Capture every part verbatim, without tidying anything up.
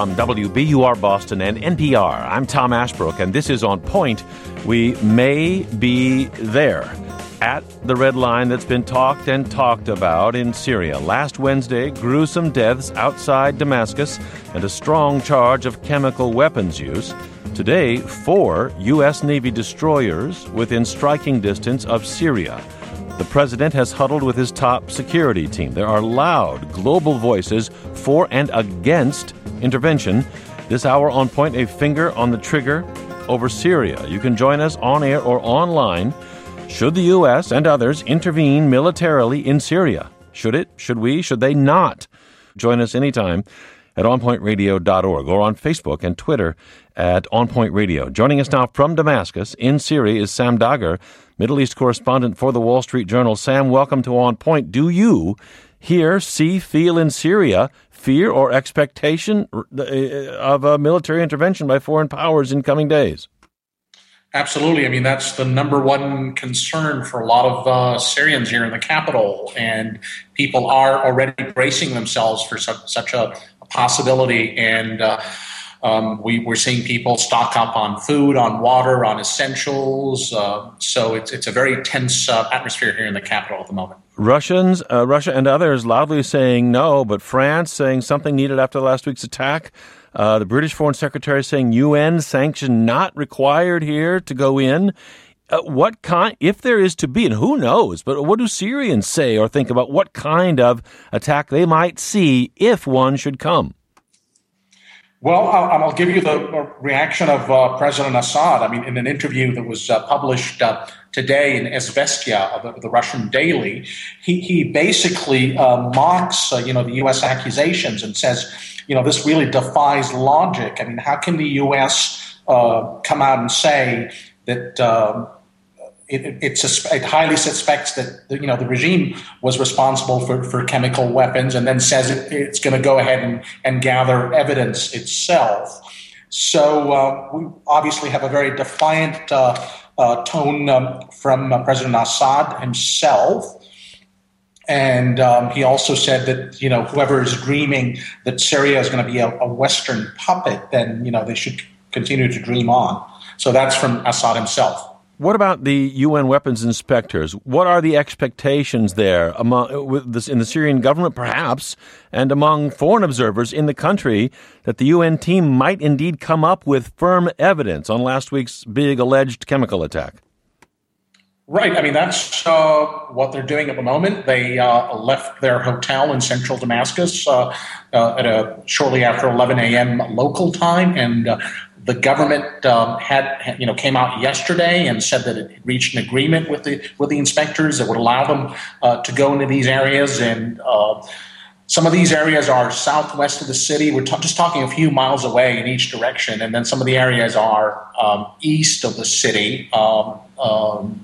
from W B U R Boston and N P R, I'm Tom Ashbrook, and this is On Point. We may be there at the red line that's been talked and talked about in Syria. Last Wednesday, gruesome deaths outside Damascus and a strong charge of chemical weapons use. Today, four U S Navy destroyers within striking distance of Syria. The president has huddled with his top security team. There are loud global voices for and against intervention. This hour on Point, a finger on the trigger over Syria. You can join us on air or online. Should the U S and others intervene militarily in Syria? Should it? Should we? Should they not? Join us anytime at on point radio dot org or on Facebook and Twitter at On Point Radio. Joining us now from Damascus in Syria is Sam Dagher, Middle East correspondent for the Wall Street Journal. Sam, welcome to On Point. Do you hear, see, feel in Syria fear or expectation of a military intervention by foreign powers in coming days? Absolutely. I mean, that's the number one concern for a lot of uh, Syrians here in the capital, and people are already bracing themselves for such, such a, a possibility. And uh, um, we, we're seeing people stock up on food, on water, on essentials. Uh, so it's it's a very tense uh, atmosphere here in the capital at the moment. Russians, uh, Russia and others loudly saying no, but France saying something needed after last week's attack. Uh, the British Foreign Secretary saying U N sanction not required here to go in. Uh, what kind, if there is to be, and who knows, but what do Syrians say or think about what kind of attack they might see if one should come? Well, I'll, I'll give you the reaction of uh, President Assad. I mean, in an interview that was uh, published uh, today in Izvestia, the, the Russian daily, he, he basically uh, mocks, uh, you know, the U S accusations and says, you know, this really defies logic. I mean, how can the U S uh, come out and say that uh, it, it, it, suspe- it highly suspects that, you know, the regime was responsible for, for chemical weapons, and then says it, it's going to go ahead and, and gather evidence itself? So uh, we obviously have a very defiant uh, uh, tone um, from uh, President Assad himself. And um, he also said that, you know, whoever is dreaming that Syria is going to be a, a Western puppet, then, you know, they should continue to dream on. So that's from Assad himself. What about the U N weapons inspectors? What are the expectations there among with this, in the Syrian government, perhaps, and among foreign observers in the country that the U N team might indeed come up with firm evidence on last week's big alleged chemical attack? Right. I mean, that's uh, what they're doing at the moment. They uh, left their hotel in central Damascus uh, uh, at a shortly after eleven a.m. local time, and uh, the government um, had, you know, came out yesterday and said that it reached an agreement with the with the inspectors that would allow them uh, to go into these areas. And uh, some of these areas are southwest of the city. We're t- just talking a few miles away in each direction, and then some of the areas are um, east of the city. Um, um,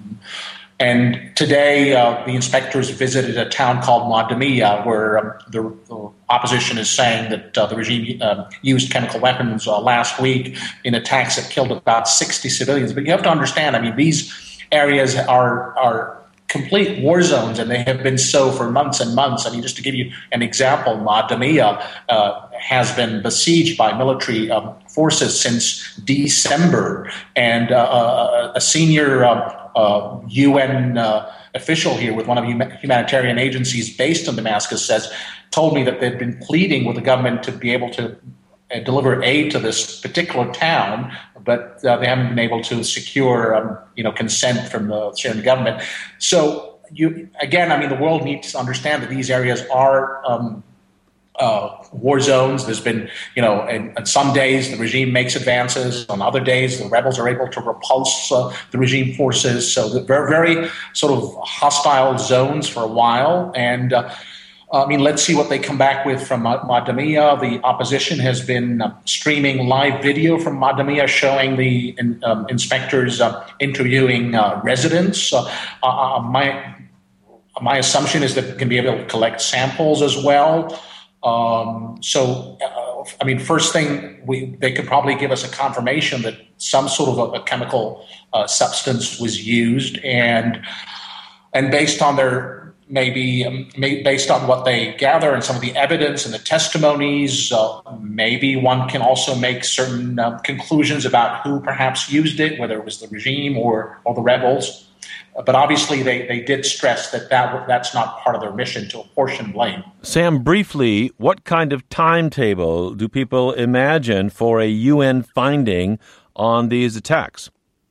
And today, uh, the inspectors visited a town called Madamiyah, where um, the, the opposition is saying that uh, the regime uh, used chemical weapons uh, last week in attacks that killed about sixty civilians. But you have to understand, I mean, these areas are are complete war zones, and they have been so for months and months. I mean, just to give you an example, Madamiyah uh, has been besieged by military um, forces since December, and uh, a senior um, uh, U N uh, official here with one of the humanitarian agencies based in Damascus says, told me that they've been pleading with the government to be able to uh, deliver aid to this particular town, but uh, they haven't been able to secure, um, you know, consent from the Syrian government. So, you again, I mean, the world needs to understand that these areas are um, uh, war zones. There's been, you know, and, and some days the regime makes advances. On other days, the rebels are able to repulse uh, the regime forces. So they're very, very sort of hostile zones for a while. And uh, I mean, let's see what they come back with from Madamiyah. The opposition has been uh, streaming live video from Madamiyah showing the in, um, inspectors uh, interviewing uh, residents. Uh, uh, my my assumption is that they can be able to collect samples as well. Um, so, uh, I mean, first thing, we they could probably give us a confirmation that some sort of a, a chemical uh, substance was used, and and based on their maybe um, may, based on what they gather and some of the evidence and the testimonies, uh, maybe one can also make certain uh, conclusions about who perhaps used it, whether it was the regime or, or the rebels. But obviously, they, they did stress that, that that's not part of their mission to apportion blame. Sam, briefly, what kind of timetable do people imagine for a U N finding on these attacks?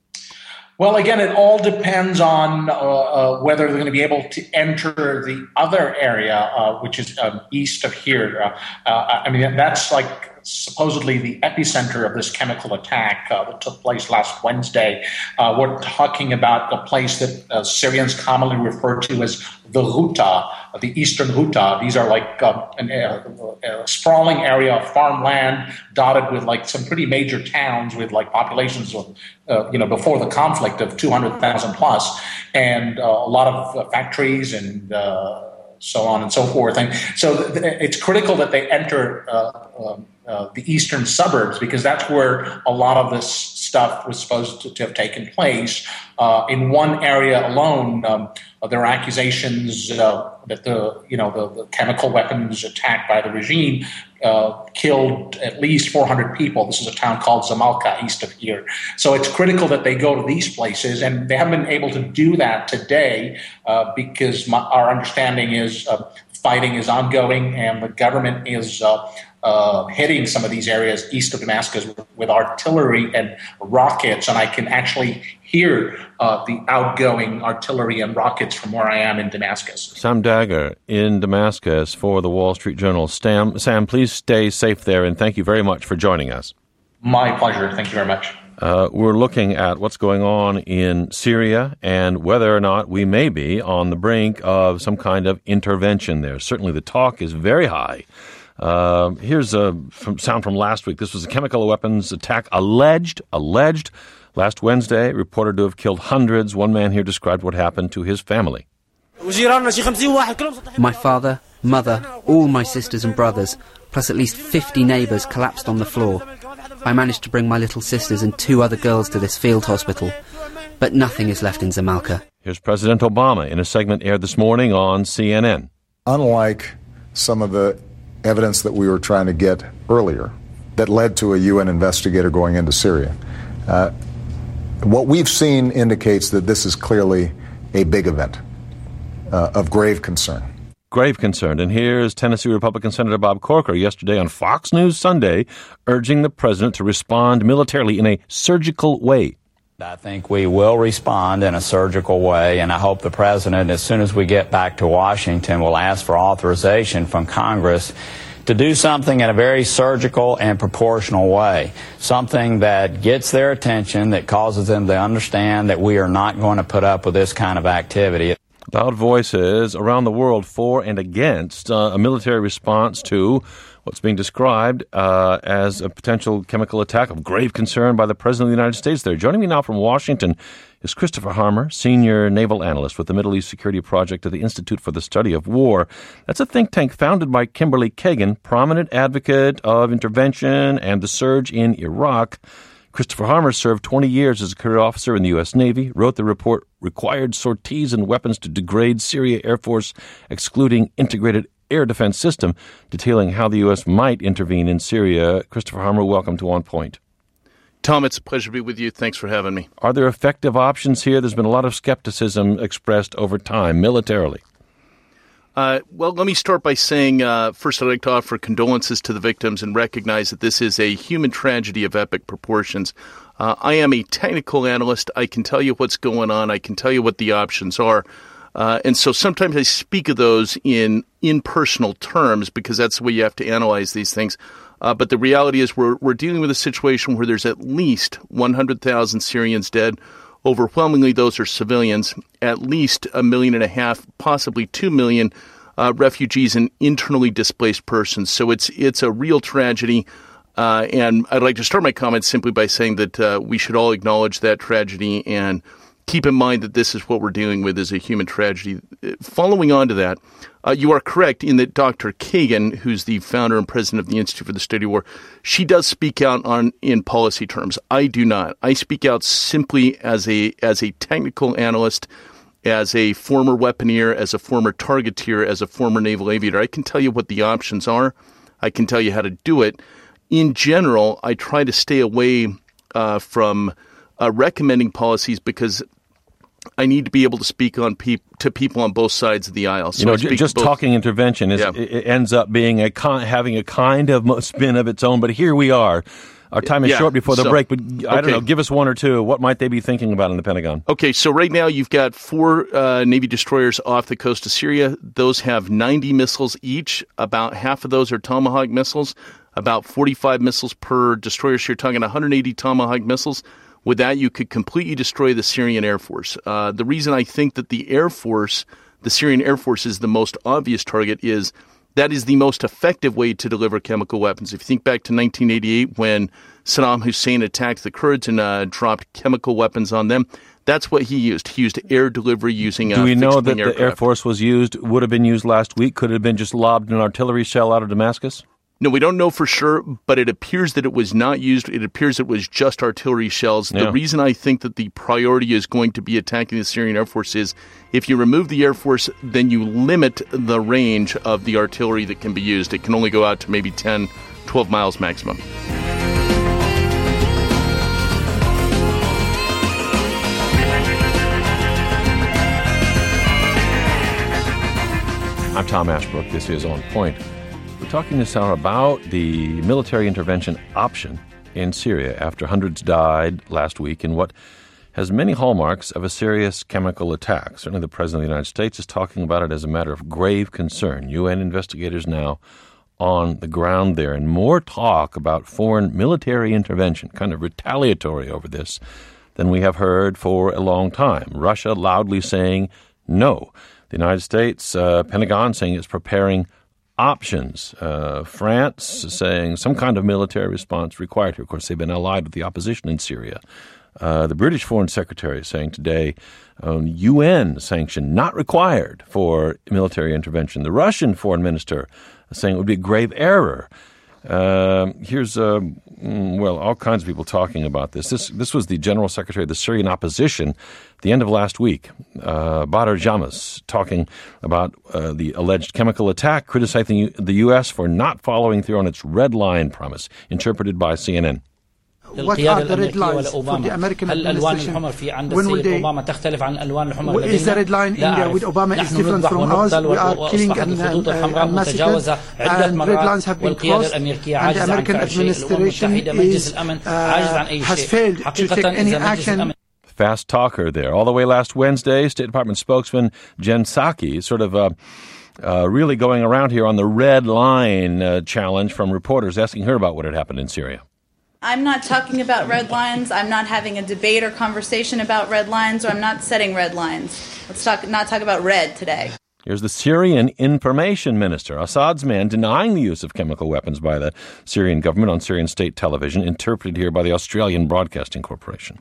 Well, again, it all depends on uh, uh, whether they're going to be able to enter the other area, uh, which is um, east of here. Uh, uh, I mean, that's like supposedly the epicenter of this chemical attack uh, that took place last Wednesday. Uh, we're talking about a place that uh, Syrians commonly refer to as the Ghouta, the eastern Ghouta. These are like uh, an, a, a sprawling area of farmland dotted with like some pretty major towns with like populations of, uh, you know, before the conflict of two hundred thousand plus, and uh, a lot of uh, factories and uh, so on and so forth. And so th- it's critical that they enter uh, um, uh, the eastern suburbs, because that's where a lot of this stuff was supposed to, to have taken place. Uh, in one area alone, um, there are accusations uh, that the you know the, the chemical weapons attack by the regime uh, killed at least four hundred people. This is a town called Zamalka, east of here. So it's critical that they go to these places, and they haven't been able to do that today uh, because my, our understanding is uh, fighting is ongoing, and the government is uh, uh, hitting some of these areas east of Damascus with, with artillery and rockets, and I can actually hear uh, the outgoing artillery and rockets from where I am in Damascus. Sam Dagger in Damascus for the Wall Street Journal. Sam, Sam, please stay safe there, and thank you very much for joining us. My pleasure. Thank you very much. Uh, we're looking at what's going on in Syria and whether or not we may be on the brink of some kind of intervention there. Certainly the talk is very high. Uh, here's a from, sound from last week. This was a chemical weapons attack alleged, alleged, last Wednesday, reported to have killed hundreds. One man here described what happened to his family. My father, mother, all my sisters and brothers, plus at least fifty neighbours collapsed on the floor. I managed to bring my little sisters and two other girls to this field hospital, but nothing is left in Zamalka. Here's President Obama in a segment aired this morning on C N N. Unlike some of the evidence that we were trying to get earlier that led to a U N investigator going into Syria, uh, what we've seen indicates that this is clearly a big event uh, of grave concern. Grave concern. And here's Tennessee Republican Senator Bob Corker yesterday on Fox News Sunday urging the president to respond militarily in a surgical way. I think we will respond in a surgical way, and I hope the president, as soon as we get back to Washington, will ask for authorization from Congress to do something in a very surgical and proportional way, something that gets their attention, that causes them to understand that we are not going to put up with this kind of activity. Loud voices around the world for and against uh, a military response to what's being described uh, as a potential chemical attack of grave concern by the President of the United States there. Joining me now from Washington is Christopher Harmer, Senior Naval Analyst with the Middle East Security Project of the Institute for the Study of War. That's a think tank founded by Kimberly Kagan, prominent advocate of intervention and the surge in Iraq. Christopher Harmer served twenty years as a career officer in the U S. Navy, wrote the report Required Sorties and Weapons to Degrade Syria Air Force, Excluding Integrated Air Defense System, detailing how the U S might intervene in Syria. Christopher Harmer, welcome to On Point. Tom, it's a pleasure to be with you. Thanks for having me. Are there effective options here? There's been a lot of skepticism expressed over time, militarily. Uh, well, let me start by saying, uh, first, I'd like to offer condolences to the victims and recognize that this is a human tragedy of epic proportions. Uh, I am a technical analyst. I can tell you what's going on. I can tell you what the options are. Uh, and so sometimes I speak of those in impersonal terms because that's the way you have to analyze these things. Uh, but the reality is we're, we're dealing with a situation where there's at least one hundred thousand Syrians dead. Overwhelmingly, those are civilians, at least a million and a half, possibly two million uh, refugees and internally displaced persons. So it's it's a real tragedy. Uh, and I'd like to start my comments simply by saying that uh, we should all acknowledge that tragedy and keep in mind that this is what we're dealing with is a human tragedy. Following on to that, uh, you are correct in that Doctor Kagan, who's the founder and president of the Institute for the Study of War, she does speak out on in policy terms. I do not. I speak out simply as a as a technical analyst as a former weaponeer, as a former targeteer, as a former naval aviator, I can tell you what the options are. I can tell you how to do it. In general, I try to stay away uh, from uh, recommending policies because I need to be able to speak on pe- to people on both sides of the aisle. So you know, just talking intervention is yeah. it ends up being a con- having a kind of spin of its own. But here we are. Our time is yeah, short before the so, break, but I don't okay. know. Give us one or two. What might they be thinking about in the Pentagon? Okay, so right now you've got four uh, Navy destroyers off the coast of Syria. Those have ninety missiles each. About half of those are Tomahawk missiles. About forty-five missiles per destroyer. So you're talking one hundred eighty Tomahawk missiles. With that, you could completely destroy the Syrian Air Force. Uh, the reason I think that the Air Force, the Syrian Air Force, is the most obvious target is that is the most effective way to deliver chemical weapons. If you think back to nineteen eighty-eight when Saddam Hussein attacked the Kurds and uh, dropped chemical weapons on them, that's what he used. He used air delivery using uh, Do we know that aircraft. the Air Force was used, would have been used last week? Could it have been just lobbed an artillery shell out of Damascus? No, we don't know for sure, but it appears that it was not used. It appears it was just artillery shells. Yeah. The reason I think that the priority is going to be attacking the Syrian Air Force is if you remove the Air Force, then you limit the range of the artillery that can be used. It can only go out to maybe ten, twelve miles maximum. I'm Tom Ashbrook. This is On Point. We're talking this hour about the military intervention option in Syria after hundreds died last week in what has many hallmarks of a serious chemical attack. Certainly the President of the United States is talking about it as a matter of grave concern. U N investigators now on the ground there, and more talk about foreign military intervention, kind of retaliatory over this, than we have heard for a long time. Russia loudly saying no. The United States, uh, Pentagon saying it's preparing options. Uh, France saying some kind of military response required here. Of course, they've been allied with the opposition in Syria. Uh, the British Foreign Secretary saying today um, U N sanction not required for military intervention. The Russian Foreign Minister saying it would be a grave error. Uh, here's, uh, well, all kinds of people talking about this. This this was the General Secretary of the Syrian opposition at the end of last week, uh, Badr Jamas, talking about uh, the alleged chemical attack, criticizing the U S for not following through on its red line promise, interpreted by C N N. What are the red lines for the American administration? When will they? Is the red line India with Obama is different from us? We are killing and, and, and massacre, and red lines have been crossed, and the American administration is, uh, has failed to take any action. Fast talker there. All the way last Wednesday, State Department spokesman Jen Psaki sort of uh, uh, really going around here on the red line uh, challenge from reporters asking her about what had happened in Syria. I'm not talking about red lines. I'm not having a debate or conversation about red lines, or I'm not setting red lines. Let's talk, not talk about red today. Here's the Syrian information minister, Assad's man, denying the use of chemical weapons by the Syrian government on Syrian state television, interpreted here by the Australian Broadcasting Corporation.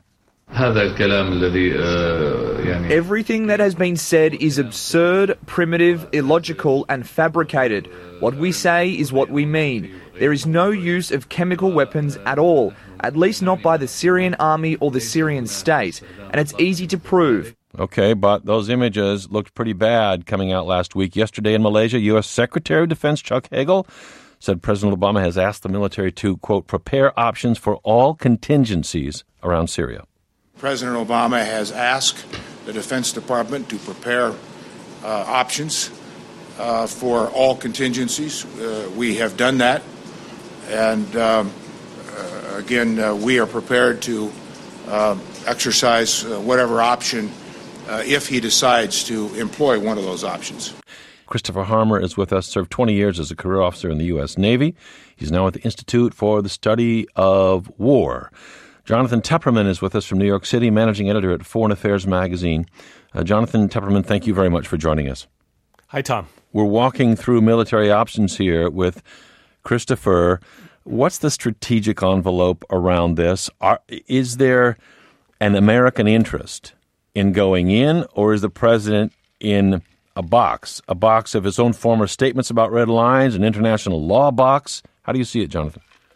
Everything that has been said is absurd, primitive, illogical and fabricated. What we say is what we mean. There is no use of chemical weapons at all, at least not by the Syrian army or the Syrian state, and it's easy to prove. Okay, but those images looked pretty bad coming out last week. Yesterday in Malaysia, U S Secretary of Defense Chuck Hagel said President Obama has asked the military to, quote, prepare options for all contingencies around Syria. President Obama has asked the Defense Department to prepare uh, options uh, for all contingencies. Uh, we have done that. And um, uh, again, uh, we are prepared to uh, exercise uh, whatever option uh, if he decides to employ one of those options. Christopher Harmer is with us, served twenty years as a career officer in the U S Navy. He's now at the Institute for the Study of War. Jonathan Tepperman is with us from New York City, managing editor at Foreign Affairs magazine. Uh, Jonathan Tepperman, thank you very much for joining us. Hi, Tom. We're walking through military options here with Christopher. What's the strategic envelope around this? Are, is there an American interest in going in, or is the president in a box, a box of his own former statements about red lines, an international law box? How do you see it, Jonathan?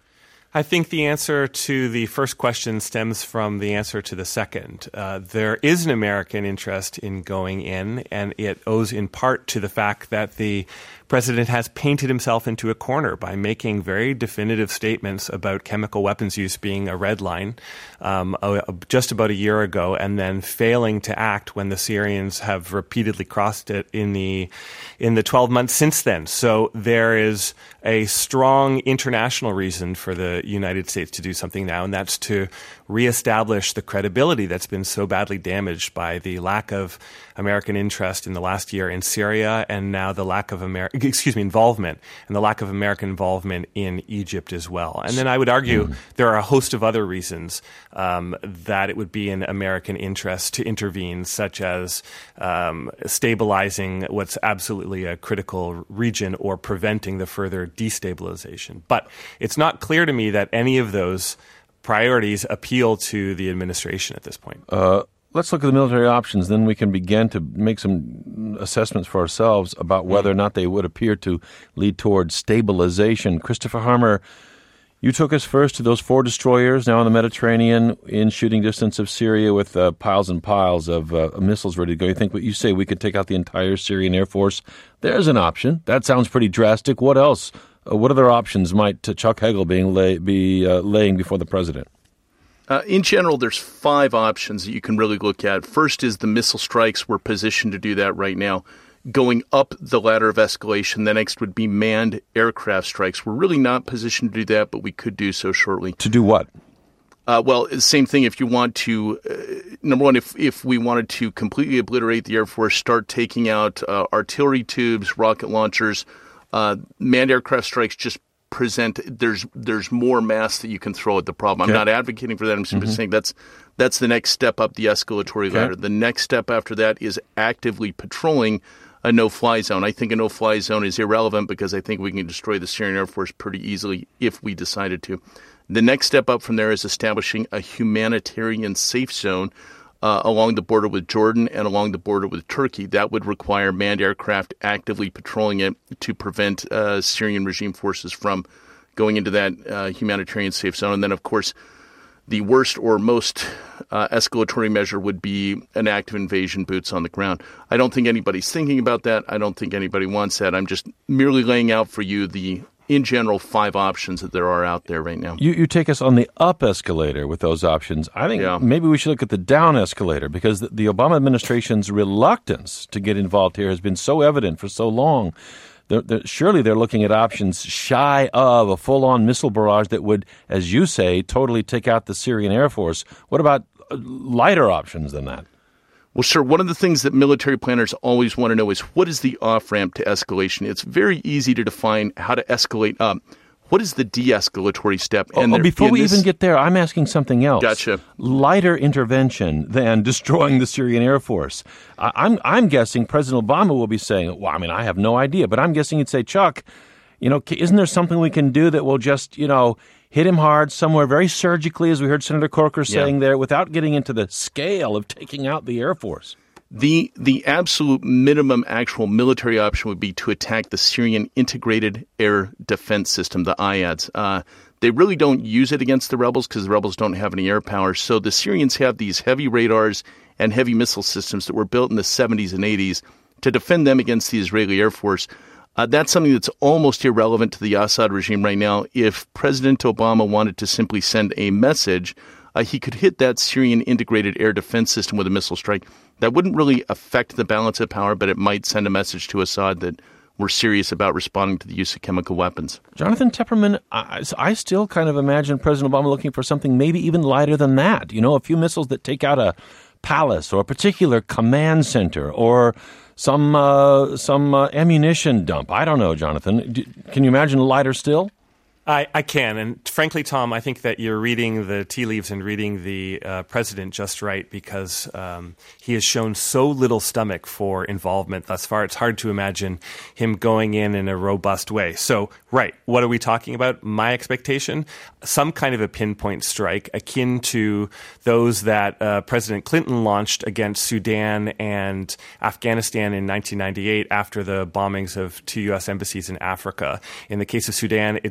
I think the answer to the first question stems from the answer to the second. Uh, there is an American interest in going in, and it owes in part to the fact that the president has painted himself into a corner by making very definitive statements about chemical weapons use being a red line um, uh, just about a year ago, and then failing to act when the Syrians have repeatedly crossed it in the in the twelve months since then. So there is a strong international reason for the United States to do something now, and that's to reestablish the credibility that's been so badly damaged by the lack of American interest in the last year in Syria, and now the lack of Amer- excuse me, involvement, and the lack of American involvement in Egypt as well. And then I would argue mm. there are a host of other reasons um, that it would be in American interest to intervene, such as um, stabilizing what's absolutely a critical region or preventing the further destabilization. But it's not clear to me that any of those priorities appeal to the administration at this point. Uh, let's look at the military options. Then we can begin to make some assessments for ourselves about whether or not they would appear to lead towards stabilization. Christopher Harmer, you took us first to those four destroyers now in the Mediterranean in shooting distance of Syria with uh, piles and piles of uh, missiles ready to go. You think what you say we could take out the entire Syrian Air Force? There's an option. That sounds pretty drastic. What else? Uh, what other options might uh, Chuck Hagel being lay, be uh, laying before the president? Uh, in general, there's five options that you can really look at. First is the missile strikes. We're positioned to do that right now. Going up the ladder of escalation, the next would be manned aircraft strikes. We're really not positioned to do that, but we could do so shortly. To do what? Uh, well, same thing. If you want to, uh, number one, if if we wanted to completely obliterate the Air Force, start taking out uh, artillery tubes, rocket launchers, uh, manned aircraft strikes just present there's there's more mass that you can throw at the problem. Okay. I'm not advocating for that. I'm simply mm-hmm. saying that's that's the next step up the escalatory okay. ladder. The next step after that is actively patrolling a no-fly zone. I think a no-fly zone is irrelevant because I think we can destroy the Syrian Air Force pretty easily if we decided to. The next step up from there is establishing a humanitarian safe zone Uh, along the border with Jordan and along the border with Turkey. That would require manned aircraft actively patrolling it to prevent uh, Syrian regime forces from going into that uh, humanitarian safe zone. And then, of course, the worst or most uh, escalatory measure would be an active invasion, boots on the ground. I don't think anybody's thinking about that. I don't think anybody wants that. I'm just merely laying out for you the in general, five options that there are out there right now. You you take us on the up escalator with those options. I think yeah. maybe we should look at the down escalator because the, the Obama administration's reluctance to get involved here has been so evident for so long. They're, they're, surely they're looking at options shy of a full-on missile barrage that would, as you say, totally take out the Syrian Air Force. What about lighter options than that? Well, sure. One of the things that military planners always want to know is what is the off-ramp to escalation? It's very easy to define how to escalate up. What is the de-escalatory step? And oh, there, before we this... even get there, I'm asking something else. Gotcha. Lighter intervention than destroying the Syrian Air Force. I, I'm I'm guessing President Obama will be saying, well, I mean, I have no idea, but I'm guessing he'd say, Chuck, you know, isn't there something we can do that will just, you know, hit him hard somewhere very surgically, as we heard Senator Corker saying yeah. there, without getting into the scale of taking out the Air Force? The the absolute minimum actual military option would be to attack the Syrian Integrated Air Defense System, the I A D S. Uh, they really don't use it against the rebels because the rebels don't have any air power. So the Syrians have these heavy radars and heavy missile systems that were built in the seventies and eighties to defend them against the Israeli Air Force. Uh, that's something that's almost irrelevant to the Assad regime right now. If President Obama wanted to simply send a message, uh, he could hit that Syrian Integrated Air Defense System with a missile strike. That wouldn't really affect the balance of power, but it might send a message to Assad that we're serious about responding to the use of chemical weapons. Jonathan Tepperman, I, I still kind of imagine President Obama looking for something maybe even lighter than that. You know, a few missiles that take out a palace or a particular command center or some uh, some uh, ammunition dump. I don't know, Jonathan. Do, can you imagine lighter still? I, I can. And frankly, Tom, I think that you're reading the tea leaves and reading the uh, president just right because um, he has shown so little stomach for involvement thus far. It's hard to imagine him going in in a robust way. So, right, what are we talking about? My expectation, some kind of a pinpoint strike akin to those that uh, President Clinton launched against Sudan and Afghanistan in nineteen ninety-eight after the bombings of two U S embassies in Africa. In the case of Sudan, it destroyed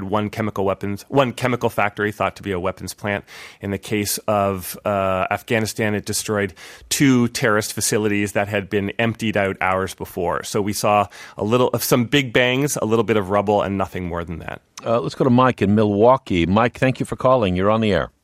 one chemical weapons, one chemical factory thought to be a weapons plant. In the case of uh, Afghanistan, it destroyed two terrorist facilities that had been emptied out hours before. So we saw a little of some big bangs, a little bit of rubble, and nothing more than that. Uh, let's go to Mike in Milwaukee. Mike, thank you for calling. You're on the air.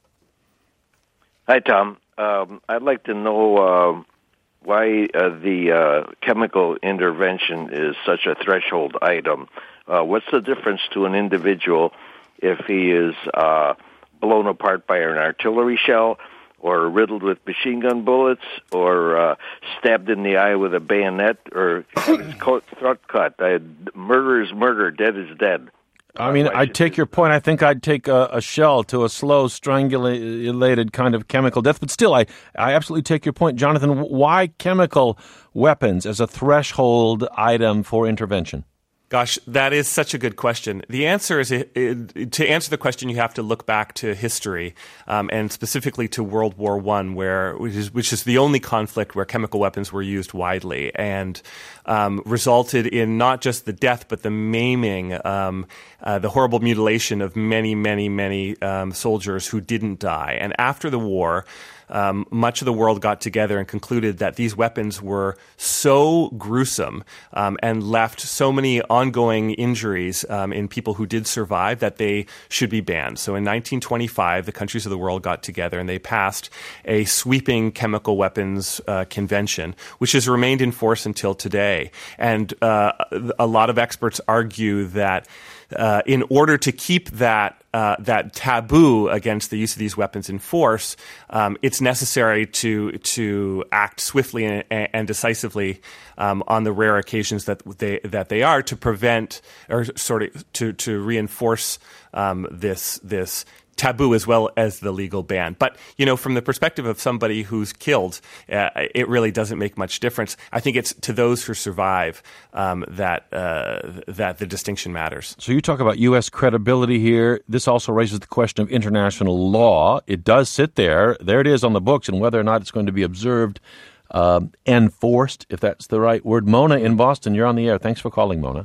Hi, Tom. Um, I'd like to know uh, why uh, the uh, chemical intervention is such a threshold item. Uh, what's the difference to an individual if he is uh, blown apart by an artillery shell or riddled with machine gun bullets or uh, stabbed in the eye with a bayonet or his throat cut? Uh, murder is murder. Dead is dead. I mean, I'd take your point. I think I'd take a, a shell to a slow, strangulated kind of chemical death. But still, I, I absolutely take your point. Jonathan, why chemical weapons as a threshold item for intervention? Gosh, that is such a good question. The answer is, it, it, to answer the question, you have to look back to history, um, and specifically to World War One, where which is, which is the only conflict where chemical weapons were used widely and um, resulted in not just the death but the maiming, um, uh, the horrible mutilation of many, many, many um, soldiers who didn't die. And after the war, Um, much of the world got together and concluded that these weapons were so gruesome um, and left so many ongoing injuries um, in people who did survive that they should be banned. So in nineteen twenty-five, the countries of the world got together and they passed a sweeping chemical weapons uh, convention, which has remained in force until today. And uh, a lot of experts argue that uh, in order to keep that Uh, that taboo against the use of these weapons in force, um, it's necessary to to act swiftly and, and decisively um, on the rare occasions that they that they are to prevent or sort of to to reinforce um, this this. taboo as well as the legal ban. But, you know, from the perspective of somebody who's killed, uh, it really doesn't make much difference. I think it's to those who survive um, that uh, that the distinction matters. So you talk about U S credibility here. This also raises the question of international law. It does sit there. There it is on the books, and whether or not it's going to be observed, um, enforced, if that's the right word. Mona in Boston, you're on the air. Thanks for calling, Mona.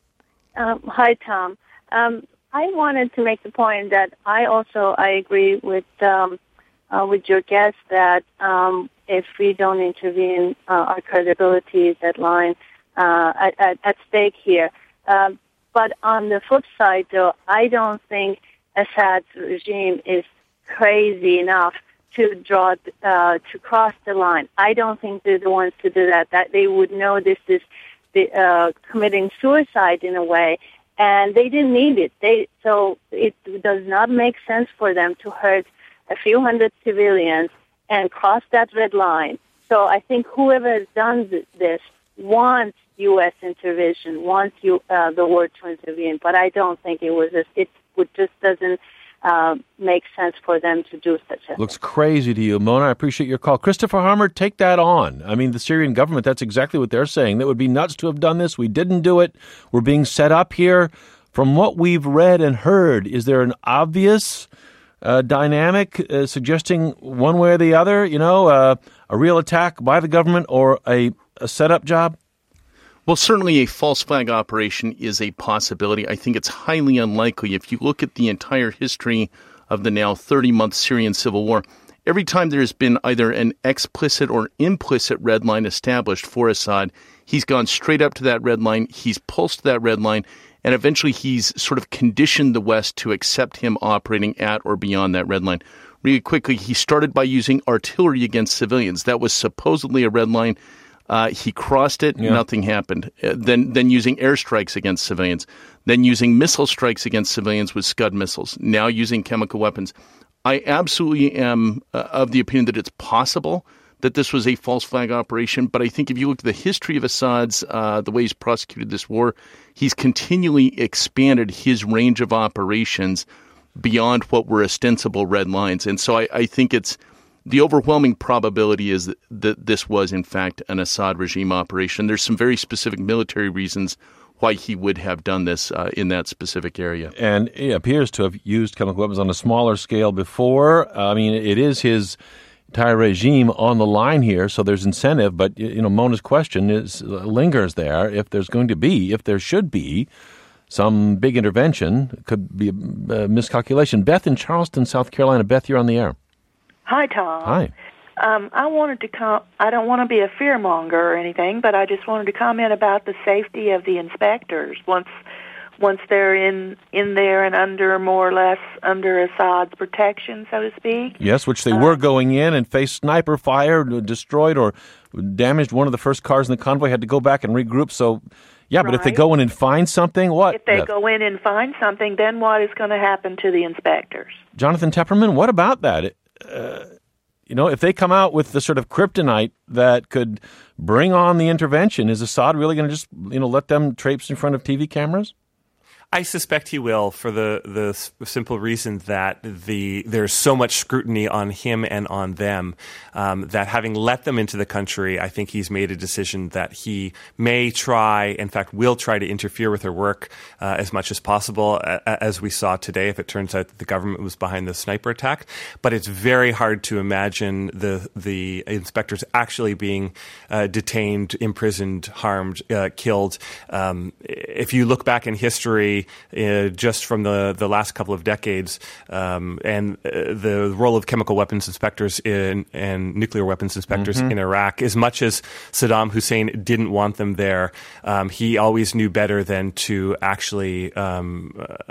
Um, hi, Tom. Um, I wanted to make the point that I also I agree with um, uh, with your guest that um, if we don't intervene, uh, our credibility is at line uh, at, at, at stake here. Uh, but on the flip side, though, I don't think Assad's regime is crazy enough to draw uh, to cross the line. I don't think they're the ones to do that. That they would know this is the, uh, committing suicide in a way. And they didn't need it. They so it does not make sense for them to hurt a few hundred civilians and cross that red line. So I think whoever has done this wants U S intervention, wants you, uh, the world to intervene. But I don't think it was. A, it would just doesn't uh, make sense for them to do such a. Looks crazy to you, Mona. I appreciate your call. Christopher Harmer, take that on. I mean, the Syrian government, that's exactly what they're saying. That would be nuts to have done this. We didn't do it. We're being set up here. From what we've read and heard, is there an obvious uh, dynamic uh, suggesting one way or the other, you know, uh, a real attack by the government or a, a setup job? Well, certainly a false flag operation is a possibility. I think it's highly unlikely. If you look at the entire history of the now thirty-month Syrian civil war, every time there's been either an explicit or implicit red line established for Assad, he's gone straight up to that red line, he's pulsed that red line, and eventually he's sort of conditioned the West to accept him operating at or beyond that red line. Really quickly, he started by using artillery against civilians. That was supposedly a red line. Uh, he crossed it, yeah. Nothing happened. Uh, then then using airstrikes against civilians. Then using missile strikes against civilians with Scud missiles. Now using chemical weapons. I absolutely am uh, of the opinion that it's possible that this was a false flag operation. But I think if you look at the history of Assad's, uh, the way he's prosecuted this war, he's continually expanded his range of operations beyond what were ostensible red lines. And so I, I think it's the overwhelming probability is that, that this was, in fact, an Assad regime operation. There's some very specific military reasons why he would have done this uh, in that specific area. And he appears to have used chemical weapons on a smaller scale before. I mean, it is his entire regime on the line here, so there's incentive. But, you know, Mona's question is uh, lingers there. If there's going to be, if there should be, some big intervention. Could be a, a miscalculation. Beth in Charleston, South Carolina. Beth, you're on the air. Hi, Tom. Hi. Um, I wanted to com- I don't want to be a fearmonger or anything, but I just wanted to comment about the safety of the inspectors once once they're in in there and under more or less under Assad's protection, so to speak. Yes, which they uh, were going in and faced sniper fire, destroyed or damaged one of the first cars in the convoy, had to go back and regroup. So, yeah, but right. if they go in and find something, what? If they Beth? go in and find something, then what is going to happen to the inspectors? Jonathan Tepperman, what about that? Uh, you know, if they come out with the sort of kryptonite that could bring on the intervention, is Assad really going to just, you know, let them traipse in front of T V cameras? I suspect he will, for the, the simple reason that the there's so much scrutiny on him and on them um, that having let them into the country, I think he's made a decision that he may try, in fact, will try to interfere with their work uh, as much as possible, uh, as we saw today, if it turns out that the government was behind the sniper attack. But it's very hard to imagine the the inspectors actually being uh, detained, imprisoned, harmed, uh, killed. Um, if you look back in history, Uh, just from the, the last couple of decades, um, and uh, the role of chemical weapons inspectors in, and nuclear weapons inspectors mm-hmm. in Iraq, as much as Saddam Hussein didn't want them there, um, he always knew better than to actually um,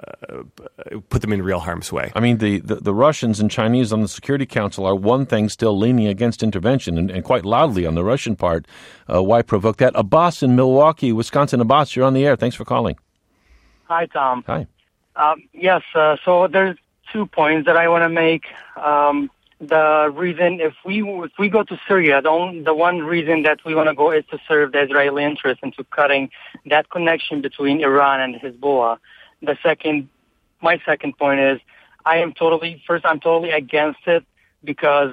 uh, put them in real harm's way. I mean, the, the, the Russians and Chinese on the Security Council are one thing still leaning against intervention, and, and quite loudly on the Russian part. Uh, why provoke that? Abbas in Milwaukee, Wisconsin. Abbas, you're on the air. Thanks for calling. Hi, Tom. Hi. Um, yes, uh, so there's two points that I want to make. Um, the reason, if we if we go to Syria, the, only, the one reason that we want to go is to serve the Israeli interest and to cutting that connection between Iran and Hezbollah. The second, my second point is, I am totally, first, I'm totally against it because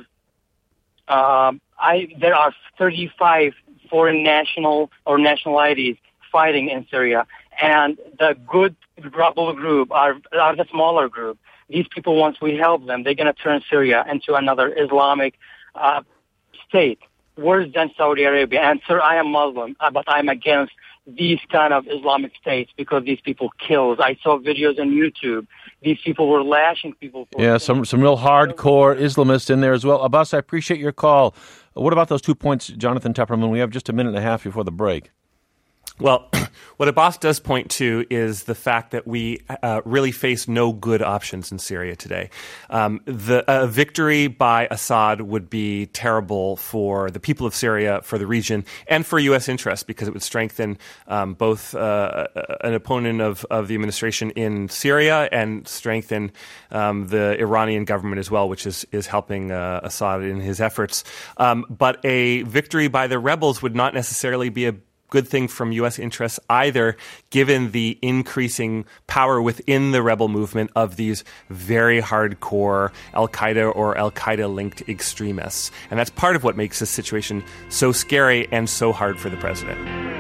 uh, I there are thirty-five foreign national or nationalities fighting in Syria. And the good rebel group are, are the smaller group. These people, once we help them, they're going to turn Syria into another Islamic uh, state, worse than Saudi Arabia. And, sir, I am Muslim, uh, but I'm against these kind of Islamic states because these people kill. I saw videos on YouTube. These people were lashing people. For yeah, some some real hardcore Islamists in there as well. Abbas, I appreciate your call. What about those two points, Jonathan Tepperman? We have just a minute and a half before the break. Well, what Abbas does point to is the fact that we uh, really face no good options in Syria today. Um, the uh, victory by Assad would be terrible for the people of Syria, for the region, and for U S interests because it would strengthen um, both uh, an opponent of, of the administration in Syria and strengthen um, the Iranian government as well, which is, is helping uh, Assad in his efforts. Um, but a victory by the rebels would not necessarily be a good thing from U S interests either, given the increasing power within the rebel movement of these very hardcore Al-Qaeda or Al-Qaeda-linked extremists. And that's part of what makes this situation so scary and so hard for the president.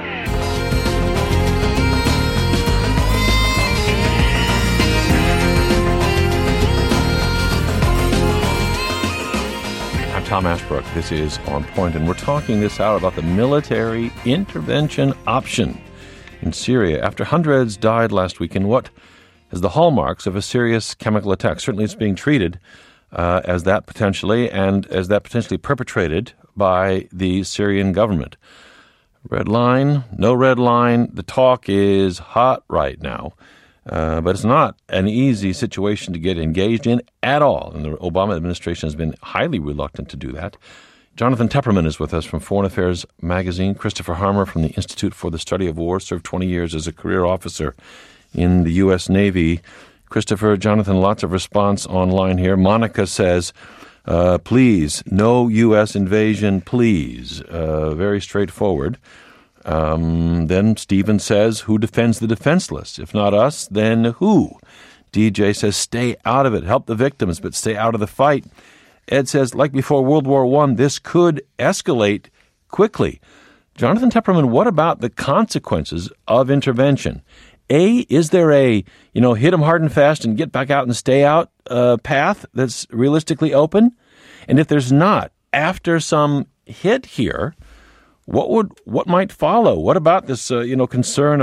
Tom Ashbrook. This is On Point, and we're talking this hour about the military intervention option in Syria after hundreds died last week in what is the hallmarks of a serious chemical attack. Certainly it's being treated uh, as that potentially, and as that potentially perpetrated by the Syrian government. Red line, no red line. The talk is hot right now. Uh, but it's not an easy situation to get engaged in at all, and the Obama administration has been highly reluctant to do that. Jonathan Tepperman is with us from Foreign Affairs Magazine. Christopher Harmer from the Institute for the Study of War, served twenty years as a career officer in the U S Navy. Christopher, Jonathan, lots of response online here. Monica says, uh, please, no U S invasion, please. Uh, very straightforward. Um, then Stephen says, who defends the defenseless? If not us, then who? D J says, stay out of it. Help the victims, but stay out of the fight. Ed says, like before World War One, this could escalate quickly. Jonathan Tepperman, what about the consequences of intervention? A, is there a, you know, hit them hard and fast and get back out and stay out uh, path that's realistically open? And if there's not, after some hit here, What would what might follow? What about this, uh, you know, concern about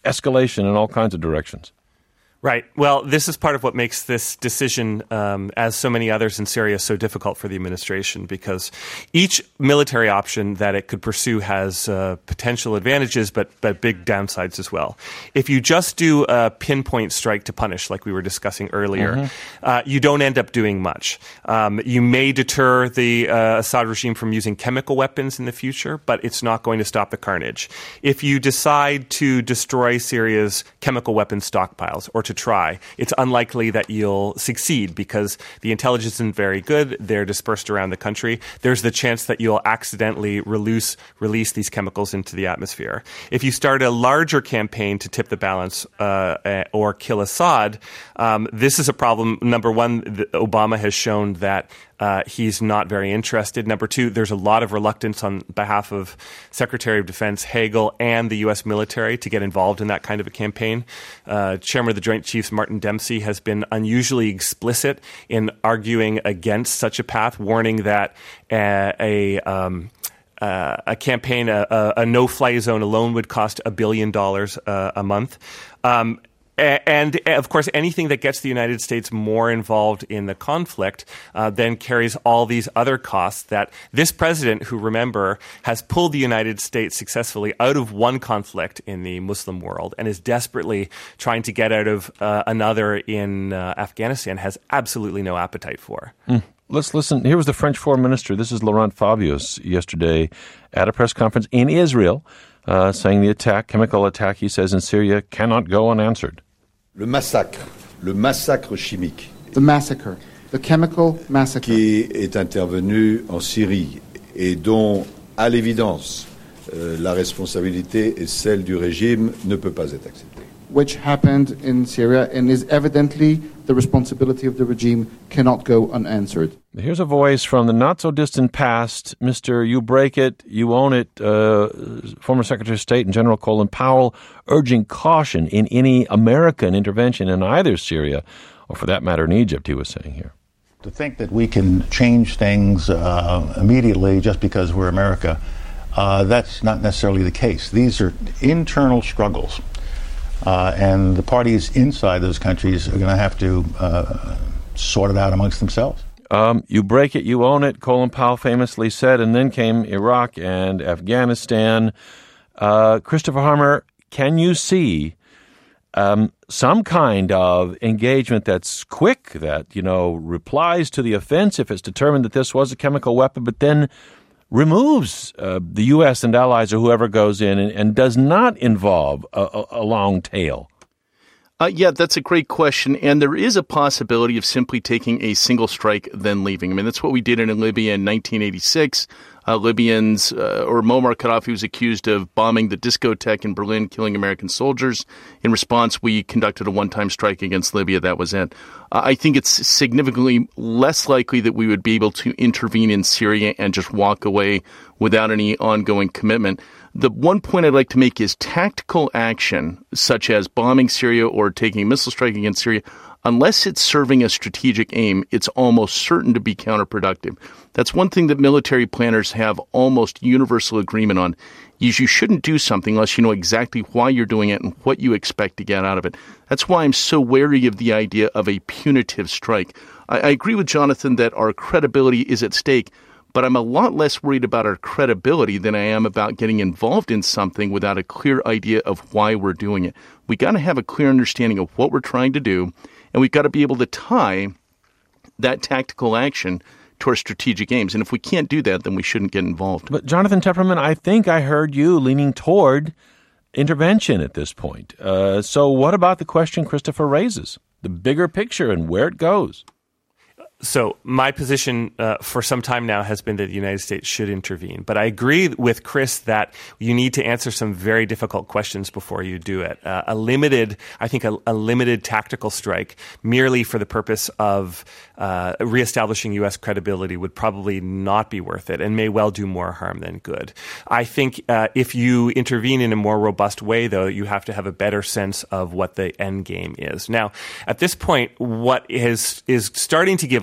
escalation in all kinds of directions. Right. Well, this is part of what makes this decision, um, as so many others in Syria, so difficult for the administration, because each military option that it could pursue has uh, potential advantages, but but big downsides as well. If you just do a pinpoint strike to punish, like we were discussing earlier, mm-hmm. uh, you don't end up doing much. Um, you may deter the uh, Assad regime from using chemical weapons in the future, but it's not going to stop the carnage. If you decide to destroy Syria's chemical weapons stockpiles or to try, it's unlikely that you'll succeed because the intelligence isn't very good. They're dispersed around the country. There's the chance that you'll accidentally release, release these chemicals into the atmosphere. If you start a larger campaign to tip the balance uh, or kill Assad, um, this is a problem. Number one, Obama has shown that Uh, he's not very interested. Number two, there's a lot of reluctance on behalf of Secretary of Defense Hagel and the U S military to get involved in that kind of a campaign. Uh, Chairman of the Joint Chiefs, Martin Dempsey, has been unusually explicit in arguing against such a path, warning that a, a um, Uh, a campaign, a, a, a no-fly zone alone would cost a billion dollars uh, a month. Um, And, of course, anything that gets the United States more involved in the conflict uh, then carries all these other costs that this president, who, remember, has pulled the United States successfully out of one conflict in the Muslim world and is desperately trying to get out of uh, another in uh, Afghanistan, has absolutely no appetite for. Mm. Let's listen. Here was the French foreign minister. This is Laurent Fabius yesterday at a press conference in Israel, uh, saying the attack, chemical attack, he says, in Syria cannot go unanswered. Le massacre, le massacre chimique. The massacre, the chemical massacre. Qui est intervenu en Syrie et dont, à l'évidence, euh, la responsabilité est celle du régime, ne peut pas être acceptée. Which happened in Syria and is evidently the responsibility of the regime, cannot go unanswered. Here's a voice from the not-so-distant past, Mister You Break It, You Own It, uh, former Secretary of State and General Colin Powell, urging caution in any American intervention in either Syria, or for that matter in Egypt, he was saying here. To think that we can change things uh, immediately just because we're America, uh, that's not necessarily the case. These are internal struggles. Uh, and the parties inside those countries are going to have to uh, sort it out amongst themselves. Um, you break it, you own it, Colin Powell famously said, and then came Iraq and Afghanistan. Uh, Christopher Harmer, can you see um, some kind of engagement that's quick, that, you know, replies to the offense if it's determined that this was a chemical weapon, but then removes uh, the U S and allies or whoever goes in and, and does not involve a, a, a long tail? Uh, yeah, that's a great question. And there is a possibility of simply taking a single strike, then leaving. I mean, that's what we did in Libya in nineteen eighty-six. Uh, Libyans, uh, or Muammar Gaddafi was accused of bombing the discotheque in Berlin, killing American soldiers. In response, we conducted a one-time strike against Libya. That was it. Uh, I think it's significantly less likely that we would be able to intervene in Syria and just walk away without any ongoing commitment. The one point I'd like to make is tactical action, such as bombing Syria or taking a missile strike against Syria, unless it's serving a strategic aim, it's almost certain to be counterproductive. That's one thing that military planners have almost universal agreement on, is you shouldn't do something unless you know exactly why you're doing it and what you expect to get out of it. That's why I'm so wary of the idea of a punitive strike. I, I agree with Jonathan that our credibility is at stake, but I'm a lot less worried about our credibility than I am about getting involved in something without a clear idea of why we're doing it. We got to have a clear understanding of what we're trying to do, and we've got to be able to tie that tactical action to our strategic aims. And if we can't do that, then we shouldn't get involved. But Jonathan Tepperman, I think I heard you leaning toward intervention at this point. Uh, so what about the question Christopher raises, the bigger picture and where it goes? So my position uh, for some time now has been that the United States should intervene. But I agree with Chris that you need to answer some very difficult questions before you do it. Uh, a limited, I think a, a limited tactical strike merely for the purpose of uh, reestablishing U S credibility would probably not be worth it and may well do more harm than good. I think uh, if you intervene in a more robust way, though, you have to have a better sense of what the end game is. Now, at this point, what is, is starting to give a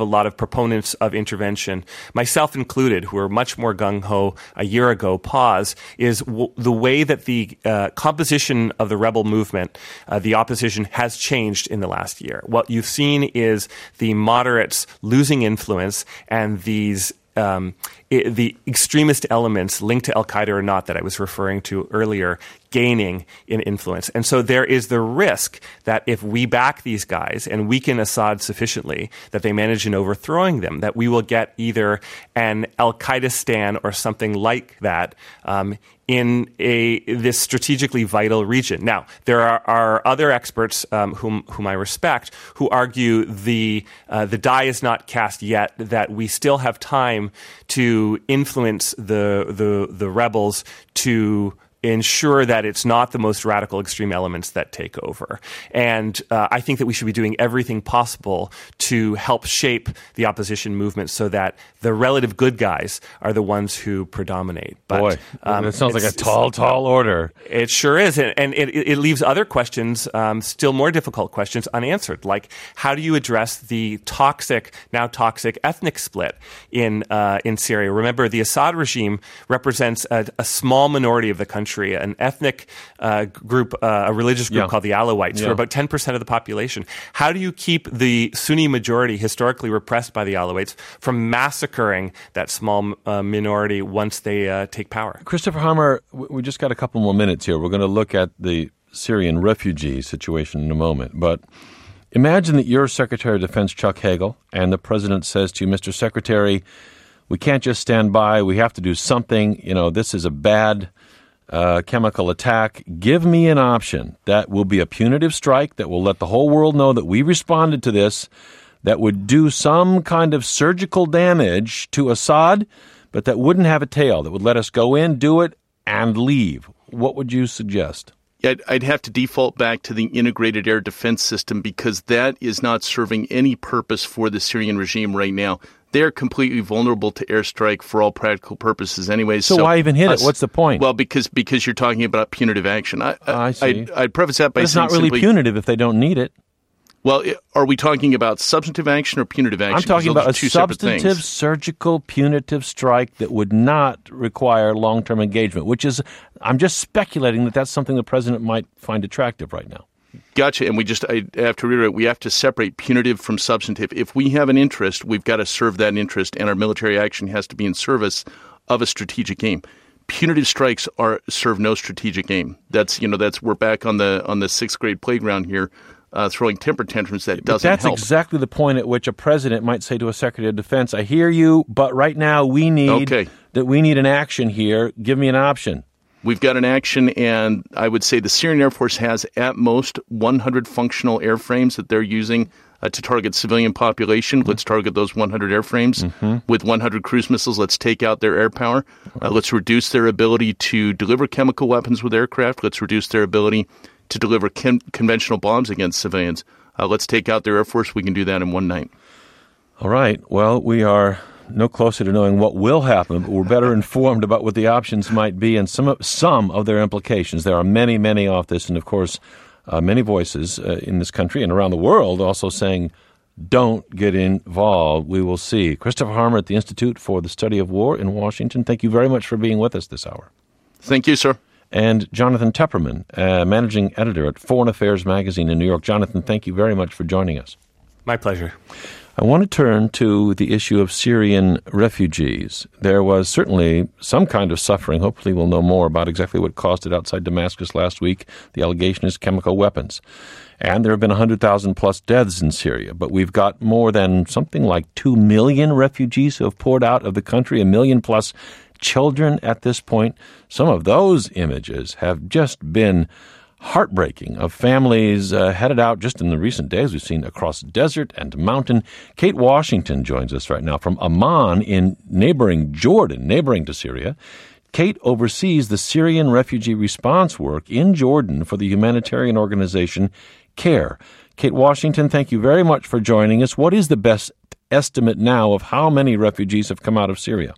lot of proponents of intervention, myself included, who are much more gung-ho a year ago, pause, is w- the way that the uh, composition of the rebel movement, uh, the opposition, has changed in the last year. What you've seen is the moderates losing influence and these Um, it, the extremist elements linked to al-Qaeda or not that I was referring to earlier gaining in influence. And so there is the risk that if we back these guys and weaken Assad sufficiently that they manage in overthrowing them, that we will get either an al-Qaeda-stan or something like that um, in a this strategically vital region. Now, there are, are other experts um, whom whom I respect who argue the uh, the die is not cast yet, that we still have time to influence the the the rebels to ensure that it's not the most radical extreme elements that take over. And uh, I think that we should be doing everything possible to help shape the opposition movement so that the relative good guys are the ones who predominate. But, Boy, um, that sounds like a tall, tall order. It sure is. And, and it, it leaves other questions, um, still more difficult questions, unanswered. Like, how do you address the toxic, now toxic ethnic split in uh, in Syria? Remember, the Assad regime represents a, a small minority of the country, an ethnic uh, group, uh, a religious group yeah. called the Alawites, yeah. who are about ten percent of the population. How do you keep the Sunni majority, historically repressed by the Alawites, from massacring that small uh, minority once they uh, take power? Christopher Harmer, we just got a couple more minutes here. We're going to look at the Syrian refugee situation in a moment. But imagine that you're Secretary of Defense Chuck Hagel, and the president says to you, Mister Secretary, we can't just stand by. We have to do something. You know, this is a bad Uh, chemical attack. Give me an option that will be a punitive strike, that will let the whole world know that we responded to this, that would do some kind of surgical damage to Assad, but that wouldn't have a tail, that would let us go in, do it, and leave. What would you suggest? I'd, I'd have to default back to the integrated air defense system because that is not serving any purpose for the Syrian regime right now. They're completely vulnerable to airstrike for all practical purposes anyways. So, so why even hit us, it? What's the point? Well, because because you're talking about punitive action. I, I, I see. I'd, I'd preface that by but it's saying not really simply, punitive if they don't need it. Well, are we talking about substantive action or punitive action? I'm talking about a substantive, surgical, punitive strike that would not require long-term engagement, which is, I'm just speculating that that's something the president might find attractive right now. Gotcha. And we just, I have to reiterate, we have to separate punitive from substantive. If we have an interest, we've got to serve that interest, and our military action has to be in service of a strategic aim. Punitive strikes are serve no strategic aim. That's, you know, that's, we're back on the on the sixth grade playground here, uh, throwing temper tantrums. That doesn't but that's help. That's exactly the point at which a president might say to a Secretary of Defense, I hear you, but right now we need okay. that we need an action here. Give me an option. We've got an action, and I would say the Syrian Air Force has at most one hundred functional airframes that they're using uh, to target civilian population. Mm-hmm. Let's target those one hundred airframes. Mm-hmm. With one hundred cruise missiles, let's take out their air power. Uh, let's reduce their ability to deliver chemical weapons with aircraft. Let's reduce their ability to deliver con- conventional bombs against civilians. Uh, let's take out their Air Force. We can do that in one night. All right. Well, we are no closer to knowing what will happen, but we're better informed about what the options might be and some of, some of their implications. There are many, many off this, and of course, uh, many voices uh, in this country and around the world also saying, don't get involved. We will see. Christopher Harmer at the Institute for the Study of War in Washington, thank you very much for being with us this hour. Thank you, sir. And Jonathan Tepperman, uh, managing editor at Foreign Affairs Magazine in New York. Jonathan, thank you very much for joining us. My pleasure. I want to turn to the issue of Syrian refugees. There was certainly some kind of suffering. Hopefully we'll know more about exactly what caused it outside Damascus last week. The allegation is chemical weapons. And there have been one hundred thousand plus deaths in Syria. But we've got more than something like two million refugees who have poured out of the country, a million plus children at this point. Some of those images have just been heartbreaking, of families uh, headed out just in the recent days. We've seen across desert and mountain. Kate Washington joins us right now from Amman in neighboring Jordan, neighboring to Syria. Kate oversees the Syrian refugee response work in Jordan for the humanitarian organization CARE. Kate Washington, thank you very much for joining us. What is the best estimate now of how many refugees have come out of Syria?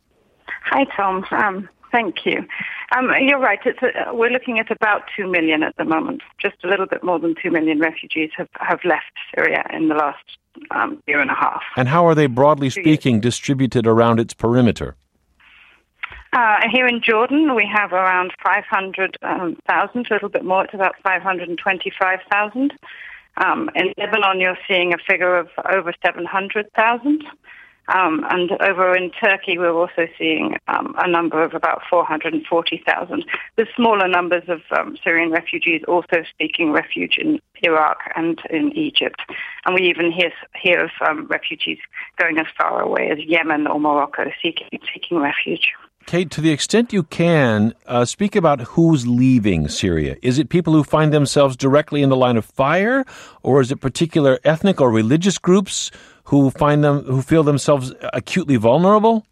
Hi, Tom. Um, thank you. Um, you're right. It's a, we're looking at about two million at the moment. Just a little bit more than two million refugees have, have left Syria in the last um, year and a half. And how are they, broadly speaking, distributed around its perimeter? Uh, here in Jordan, we have around five hundred thousand, um, a little bit more. It's about five hundred twenty-five thousand. Um, in Lebanon, you're seeing a figure of over seven hundred thousand. Um, and over in Turkey, we're also seeing um, a number of about four hundred forty thousand. There's smaller numbers of um, Syrian refugees also seeking refuge in Iraq and in Egypt. And we even hear, hear of um, refugees going as far away as Yemen or Morocco seeking, seeking refuge. Kate, to the extent you can, uh, speak about who's leaving Syria. Is it people who find themselves directly in the line of fire, or is it particular ethnic or religious groups who find them who feel themselves acutely vulnerable?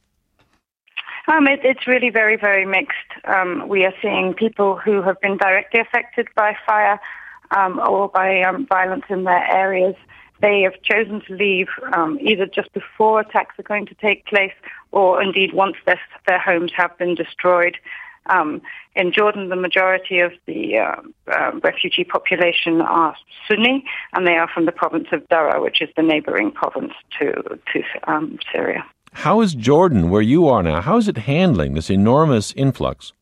Um, it, it's really very, very mixed. Um, we are seeing people who have been directly affected by fire um, or by um, violence in their areas. They have chosen to leave um, either just before attacks are going to take place or indeed once their, their homes have been destroyed. Um, in Jordan, the majority of the uh, uh, refugee population are Sunni, and they are from the province of Dara, which is the neighboring province to, to um, Syria. How is Jordan, where you are now, how is it handling this enormous influx?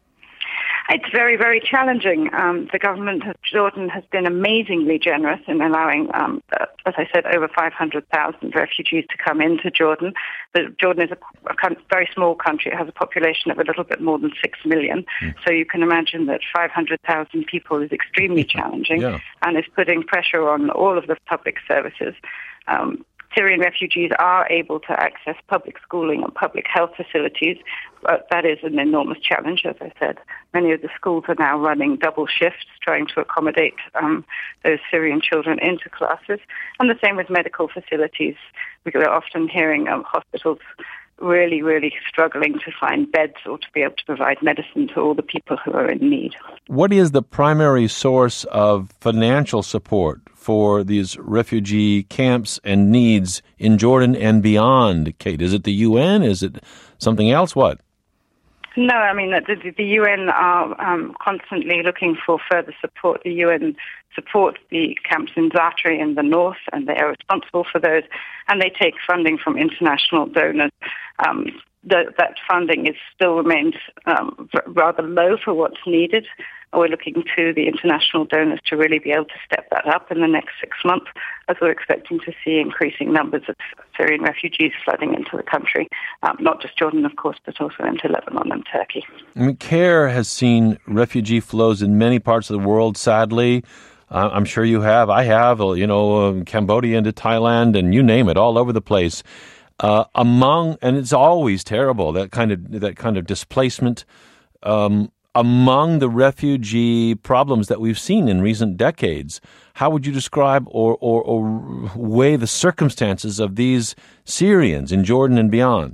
It's very, very challenging. Um, the government of Jordan has been amazingly generous in allowing, um, uh, as I said, over five hundred thousand refugees to come into Jordan. The, Jordan is a, a very small country. It has a population of a little bit more than six million. Mm. So you can imagine that five hundred thousand people is extremely challenging yeah. and is putting pressure on all of the public services. Um, Syrian refugees are able to access public schooling and public health facilities, but that is an enormous challenge, as I said. Many of the schools are now running double shifts, trying to accommodate um, those Syrian children into classes, and the same with medical facilities. We are often hearing um, hospitals really, really struggling to find beds or to be able to provide medicine to all the people who are in need. What is the primary source of financial support for these refugee camps and needs in Jordan and beyond, Kate? Is it the U N? Is it something else? What? No, I mean, the, the U N are um, constantly looking for further support. The U N support the camps in Zatri in the north, and they are responsible for those, and they take funding from international donors. Um, the, that funding is still remains um, rather low for what's needed. We're looking to the international donors to really be able to step that up in the next six months, as we're expecting to see increasing numbers of Syrian refugees flooding into the country, um, not just Jordan, of course, but also into Lebanon and Turkey. I mean, CARE has seen refugee flows in many parts of the world, sadly. Uh, I'm sure you have. I have, you know, um, Cambodia into Thailand and you name it, all over the place. Uh, among, and it's always terrible, that kind of that kind of displacement. Um, among the refugee problems that we've seen in recent decades, how would you describe or, or, or weigh the circumstances of these Syrians in Jordan and beyond?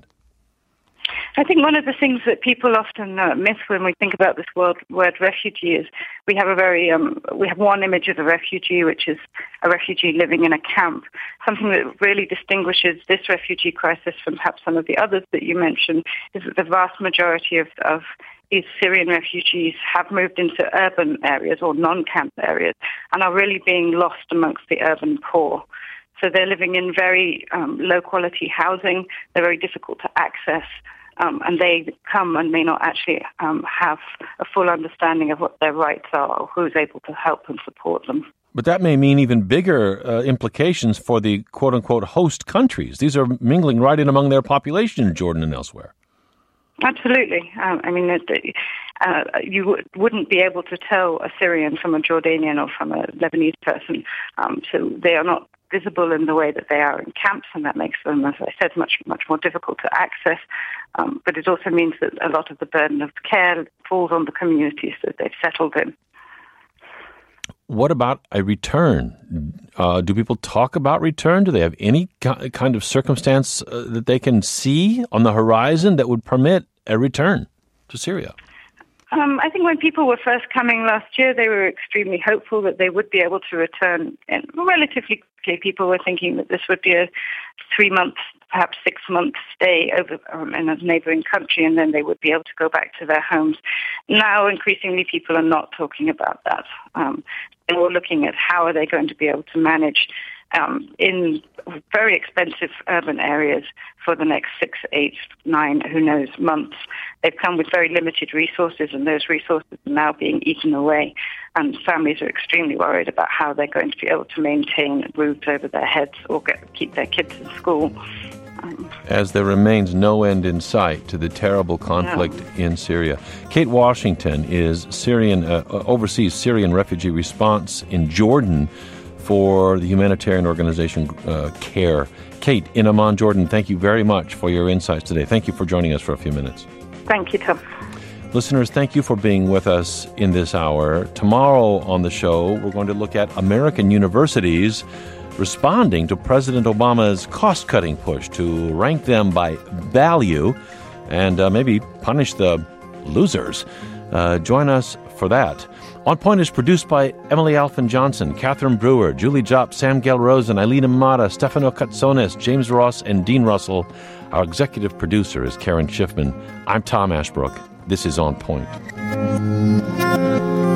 I think one of the things that people often uh, miss when we think about this word, word refugee is we have a very um, we have one image of a refugee, which is a refugee living in a camp. Something that really distinguishes this refugee crisis from perhaps some of the others that you mentioned is that the vast majority of, of these Syrian refugees have moved into urban areas or non-camp areas and are really being lost amongst the urban poor. So they're living in very um, low-quality housing. They're very difficult to access. Um, and they come and may not actually um, have a full understanding of what their rights are or who's able to help and support them. But that may mean even bigger uh, implications for the quote-unquote host countries. These are mingling right in among their population in Jordan and elsewhere. Absolutely. Um, I mean, uh, you w- wouldn't be able to tell a Syrian from a Jordanian or from a Lebanese person. Um, so they are not visible in the way that they are in camps, and that makes them, as I said, much, much more difficult to access. Um, but it also means that a lot of the burden of care falls on the communities that they've settled in. What about a return? Uh, do people talk about return? Do they have any kind of circumstance uh, that they can see on the horizon that would permit a return to Syria? Um, I think when people were first coming last year, they were extremely hopeful that they would be able to return and relatively quickly. People were thinking that this would be a three-month, perhaps six-month stay over um, in a neighboring country, and then they would be able to go back to their homes. Now, increasingly, people are not talking about that. Um, They were looking at how are they going to be able to manage um, in very expensive urban areas for the next six, eight, nine, who knows, months. They've come with very limited resources, and those resources are now being eaten away. And families are extremely worried about how they're going to be able to maintain roofs over their heads or get, keep their kids in school. Um, As there remains no end in sight to the terrible conflict yeah. in Syria. Kate Washington is Syrian uh, oversees Syrian refugee response in Jordan for the humanitarian organization uh, CARE. Kate, in Amman, Jordan, thank you very much for your insights today. Thank you for joining us for a few minutes. Thank you, Tom. Listeners, thank you for being with us in this hour. Tomorrow on the show, we're going to look at American universities responding to President Obama's cost-cutting push to rank them by value and uh, maybe punish the losers. Uh, join us for that. On Point is produced by Emily Alfin Johnson, Catherine Brewer, Julie Jopp, Sam Gale-Rosen, Eileen Amata, Stefano Katsonis, James Ross, and Dean Russell. Our executive producer is Karen Schiffman. I'm Tom Ashbrook. This is On Point.